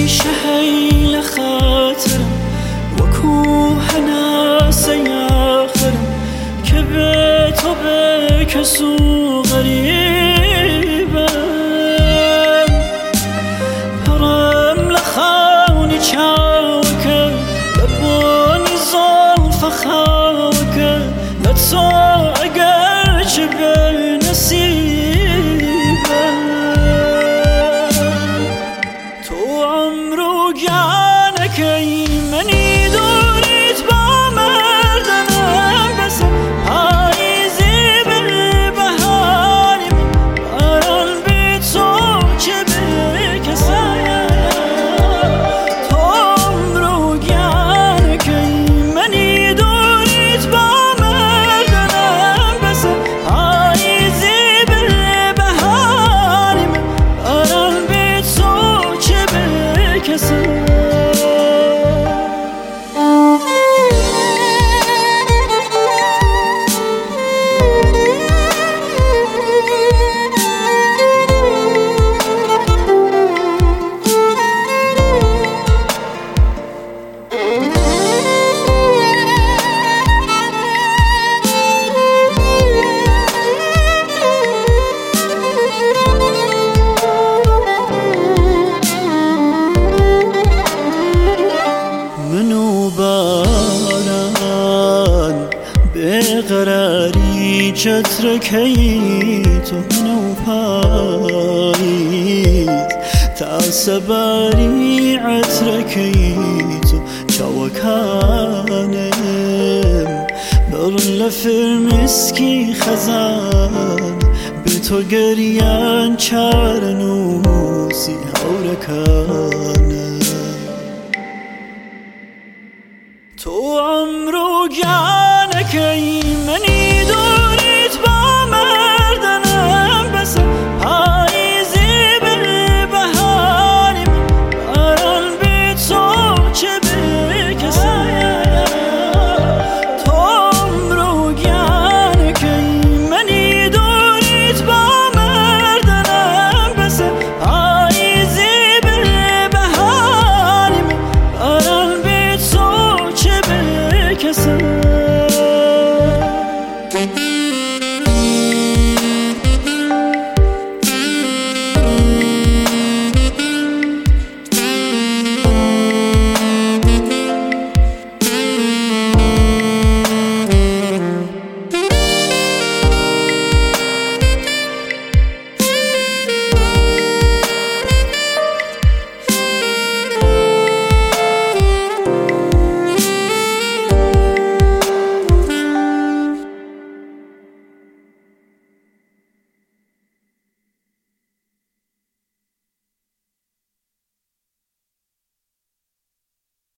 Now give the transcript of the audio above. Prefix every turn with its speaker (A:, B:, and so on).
A: همیشه هیل خاطرم وکو هناسه آخرم که به تو به کسو غریبم پرم لخونی چاوکه لبونی زلف خاوکه لتو اگر چه به نصیبم تو عمرو گانکی منی دوریت با مردنم بس پاییزی بالبهاری باران بی تو چه بکسایم تو عمرو گانکی منی دوریت با مردنم بس پاییزی بالبهاری باران بی تو چه بکسایم قراری چترکی تو منو پاییز تاسباری عترکی تو چاوکانم برن لفرمسکی خزان به تو گریان چارنوسی هورکانم تو عمرو گانکی